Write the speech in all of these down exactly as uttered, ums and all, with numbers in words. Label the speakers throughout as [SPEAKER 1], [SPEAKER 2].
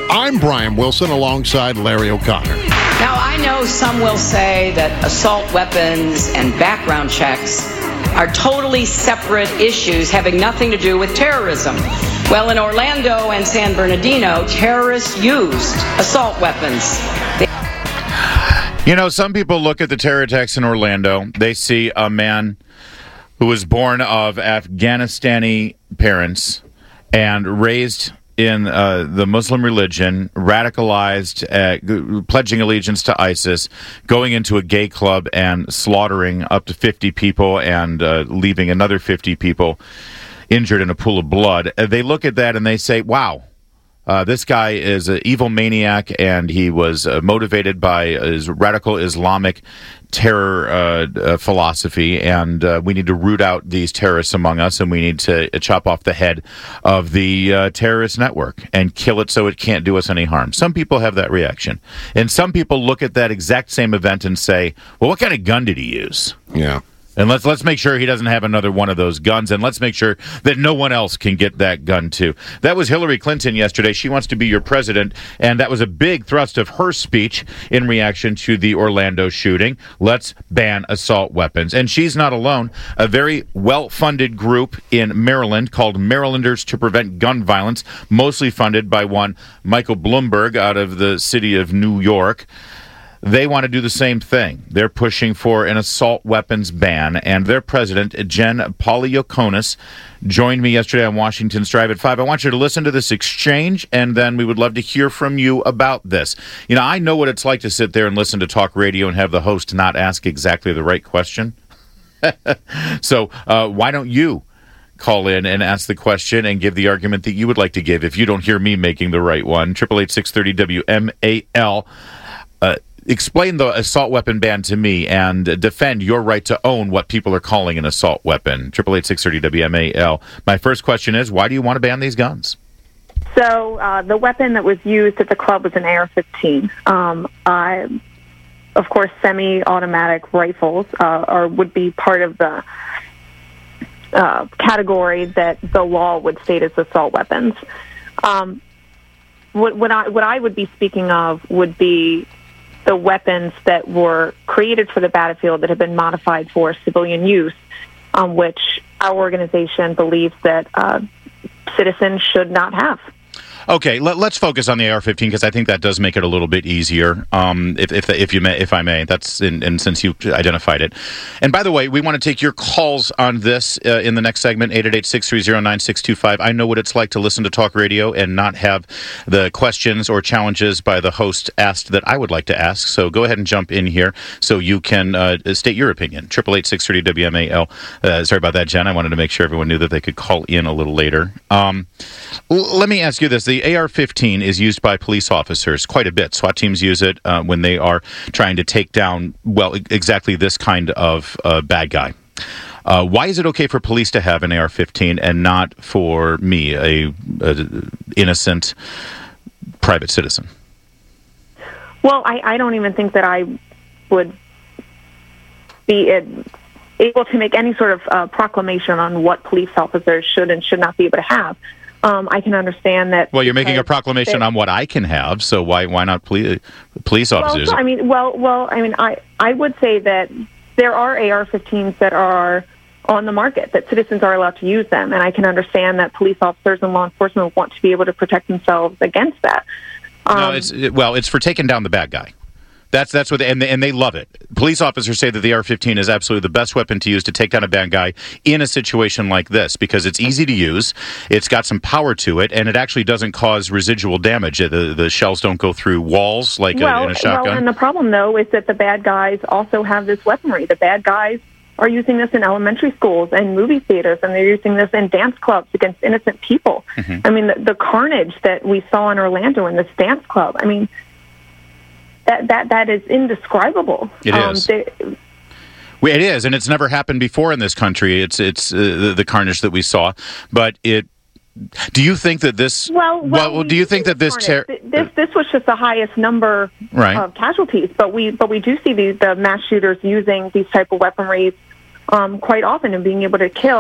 [SPEAKER 1] I'm Brian Wilson alongside Larry O'Connor.
[SPEAKER 2] Now, I know some will say that assault weapons and background checks are totally separate issues having nothing to do with terrorism. Well, in Orlando and San Bernardino, terrorists used assault weapons. They-
[SPEAKER 3] you know, some people look at the terror attacks in Orlando. They see a man who was born of Afghanistani parents and raised in uh, the Muslim religion, radicalized, uh, g- pledging allegiance to ISIS, going into a gay club and slaughtering up to fifty people and uh, leaving another fifty people injured in a pool of blood. Uh, they look at that and they say, wow, uh, this guy is an evil maniac, and he was uh, motivated by his radical Islamic terror uh, uh, philosophy, and uh, we need to root out these terrorists among us, and we need to uh, chop off the head of the uh, terrorist network and kill it so it can't do us any harm. Some people have that reaction, and some people look at that exact same event and say, well, what kind of gun did he use?
[SPEAKER 1] Yeah.
[SPEAKER 3] And let's let's make sure he doesn't have another one of those guns, and let's make sure that no one else can get that gun too. That was Hillary Clinton yesterday. She wants to be your president, and that was a big thrust of her speech in reaction to the Orlando shooting. Let's ban assault weapons. And she's not alone. A very well-funded group in Maryland called Marylanders to Prevent Gun Violence, mostly funded by one Michael Bloomberg out of the city of New York. They want to do the same thing. They're pushing for an assault weapons ban, and their president, Jen Poliokonis, joined me yesterday on Washington's Drive at five. I want you to listen to this exchange, and then we would love to hear from you about this. You know, I know what it's like to sit there and listen to talk radio and have the host not ask exactly the right question. So uh, why don't you call in and ask the question and give the argument that you would like to give if you don't hear me making the right one? eight eight eight, six three zero, W M A L. Uh, Explain the assault weapon ban to me and defend your right to own what people are calling an assault weapon. eight eight eight, six three zero, W M A L. My first question is, why do you want to ban these guns?
[SPEAKER 4] So uh, the weapon that was used at the club was an A R fifteen. Um, I, of course, semi-automatic rifles uh, are, would be part of the uh, category that the law would state as assault weapons. Um, what, what, I, what I would be speaking of would be the weapons that were created for the battlefield that have been modified for civilian use, um, which our organization believes that uh, citizens should not have.
[SPEAKER 3] Okay, let, let's focus on the A R fifteen because I think that does make it a little bit easier. Um, if if if you may, if I may, that's in, and since you identified it. And by the way, we want to take your calls on this uh, in the next segment. eight eight eight, six three zero, nine six two five. I know what it's like to listen to talk radio and not have the questions or challenges by the host asked that I would like to ask. So go ahead and jump in here so you can uh, state your opinion. eight eight eight, six three zero, W M A L. Uh, sorry about that, Jen. I wanted to make sure everyone knew that they could call in a little later. Um, l- let me ask you this: the A R fifteen is used by police officers quite a bit. SWAT teams use it uh, when they are trying to take down, well, exactly this kind of uh, bad guy. Uh, why is it okay for police to have an A R fifteen and not for me, a, a innocent private citizen?
[SPEAKER 4] Well, I, I don't even think that I would be able to make any sort of uh, proclamation on what police officers should and should not be able to have. Um, I can understand that.
[SPEAKER 3] Well, you're making a proclamation on what I can have, so why why not police police officers?
[SPEAKER 4] Well, I mean, well, well, I mean, I I would say that there are A R fifteens that are on the market, that citizens are allowed to use them, and I can understand that police officers and law enforcement want to be able to protect themselves against that. Um,
[SPEAKER 3] no, it's well, it's for taking down the bad guy. That's that's what they, and they, and they love it. Police officers say that the A R fifteen is absolutely the best weapon to use to take down a bad guy in a situation like this because it's easy to use, it's got some power to it, and it actually doesn't cause residual damage. The the shells don't go through walls like
[SPEAKER 4] well,
[SPEAKER 3] a, in a shotgun.
[SPEAKER 4] Well, and the problem though is that the bad guys also have this weaponry. The bad guys are using this in elementary schools and movie theaters, and they're using this in dance clubs against innocent people. Mm-hmm. I mean, the, the carnage that we saw in Orlando in this dance club. I mean. That, that that is indescribable.
[SPEAKER 3] It um, is. They, it is, and it's never happened before in this country. It's it's uh, the, the carnage that we saw. But it. Do you think that this?
[SPEAKER 4] Well, well,
[SPEAKER 3] well do you think that this? Ter-
[SPEAKER 4] this this was just the highest number
[SPEAKER 3] right.
[SPEAKER 4] of casualties, but we but we do see these the mass shooters using these type of weaponry um, quite often and being able to kill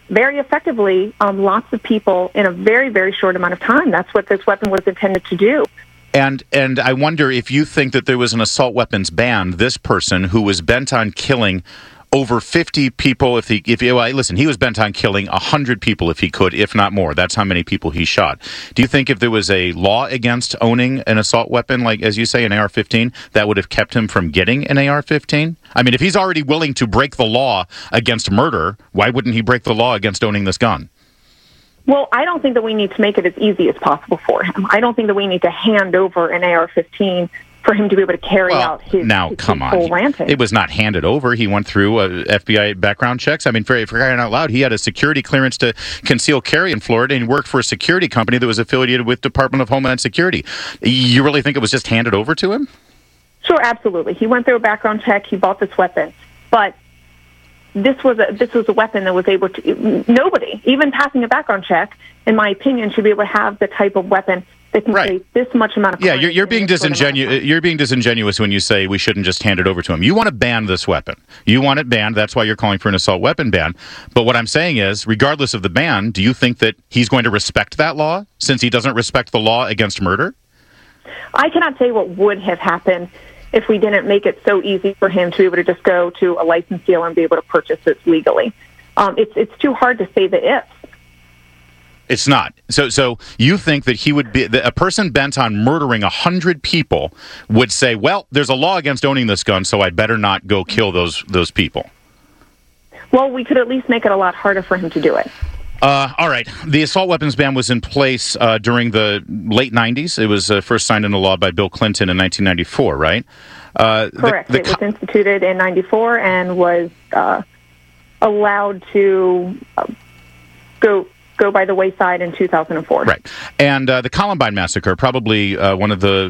[SPEAKER 4] very effectively um, lots of people in a very, very short amount of time. That's what this weapon was intended to do.
[SPEAKER 3] And and I wonder if you think that there was an assault weapons ban, this person who was bent on killing over fifty people, if he, if he, well, listen, he was bent on killing one hundred people if he could, if not more. That's how many people he shot. Do you think if there was a law against owning an assault weapon, like, as you say, an A R fifteen, that would have kept him from getting an A R fifteen? I mean, if he's already willing to break the law against murder, why wouldn't he break the law against owning this gun?
[SPEAKER 4] Well, I don't think that we need to make it as easy as possible for him. I don't think that we need to hand over an A R fifteen for him to be able to carry
[SPEAKER 3] well,
[SPEAKER 4] out his,
[SPEAKER 3] now,
[SPEAKER 4] his
[SPEAKER 3] come
[SPEAKER 4] full
[SPEAKER 3] on.
[SPEAKER 4] rampage.
[SPEAKER 3] It was not handed over. He went through uh, F B I background checks. I mean, for, for crying out loud, he had a security clearance to conceal carry in Florida and worked for a security company that was affiliated with Department of Homeland Security. You really think it was just handed over to him?
[SPEAKER 4] Sure, absolutely. He went through a background check. He bought this weapon. But this was a, this was a weapon that was able to... Nobody, even passing a background check, in my opinion, should be able to have the type of weapon that can
[SPEAKER 3] right.
[SPEAKER 4] create this much amount of...
[SPEAKER 3] Yeah, you're, you're being disingenuous. You're being disingenuous when you say we shouldn't just hand it over to him. You want to ban this weapon. You want it banned. That's why you're calling for an assault weapon ban. But what I'm saying is, regardless of the ban, do you think that he's going to respect that law since he doesn't respect the law against murder?
[SPEAKER 4] I cannot say what would have happened if we didn't make it so easy for him to be able to just go to a license dealer and be able to purchase it legally. Um, it's it's too hard to say the ifs.
[SPEAKER 3] It's not. So so you think that he would be, that a person bent on murdering one hundred people would say, well, there's a law against owning this gun, so I'd better not go kill those those people.
[SPEAKER 4] Well, we could at least make it a lot harder for him to do it.
[SPEAKER 3] Uh, all right. The assault weapons ban was in place uh, during the late nineties. It was uh, first signed into law by Bill Clinton in nineteen ninety-four, right? Uh,
[SPEAKER 4] Correct.
[SPEAKER 3] The, the
[SPEAKER 4] it was instituted in ninety-four and was uh, allowed to uh, go go by the wayside in two thousand four.
[SPEAKER 3] Right. And uh, the Columbine massacre, probably uh, one of the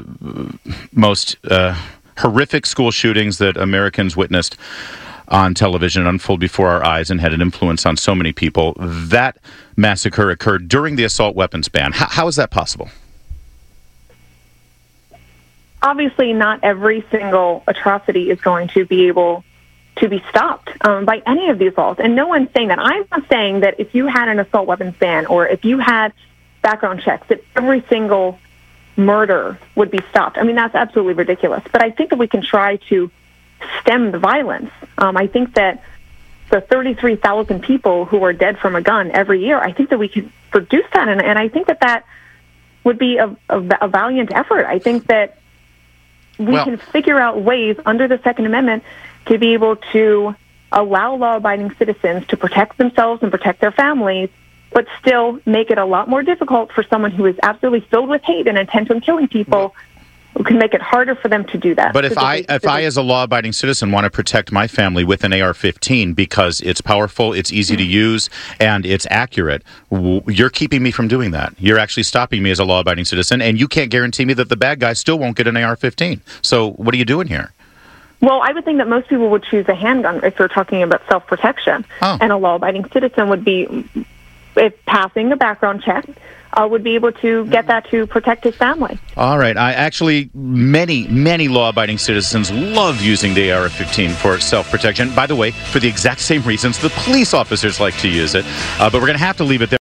[SPEAKER 3] most uh, horrific school shootings that Americans witnessed on television unfold before our eyes and had an influence on so many people. That massacre occurred during the assault weapons ban. How, how is that possible?
[SPEAKER 4] Obviously, not every single atrocity is going to be able to be stopped um, by any of these laws. And no one's saying that. I'm not saying that if you had an assault weapons ban or if you had background checks, that every single murder would be stopped. I mean, that's absolutely ridiculous. But I think that we can try to stem the violence. Um, I think that the thirty-three thousand people who are dead from a gun every year, I think that we can reduce that. And, and I think that that would be a, a, a valiant effort. I think that we
[SPEAKER 3] well,
[SPEAKER 4] can figure out ways under the Second Amendment to be able to allow law-abiding citizens to protect themselves and protect their families, but still make it a lot more difficult for someone who is absolutely filled with hate and intent on killing people. We can make it harder for them to do that.
[SPEAKER 3] But if I, if I, as a law-abiding citizen, want to protect my family with an A R fifteen because it's powerful, it's easy to use, and it's accurate, you're keeping me from doing that. You're actually stopping me as a law-abiding citizen, and you can't guarantee me that the bad guy still won't get an A R fifteen. So what are you doing here?
[SPEAKER 4] Well, I would think that most people would choose a handgun if they're talking about self-protection,
[SPEAKER 3] oh.
[SPEAKER 4] and a law-abiding citizen would be, if passing a background check, Uh, would be able to get that to protect his family.
[SPEAKER 3] All right. I actually, many, many law-abiding citizens love using the A R fifteen for self-protection. By the way, for the exact same reasons the police officers like to use it. Uh, but we're going to have to leave it there.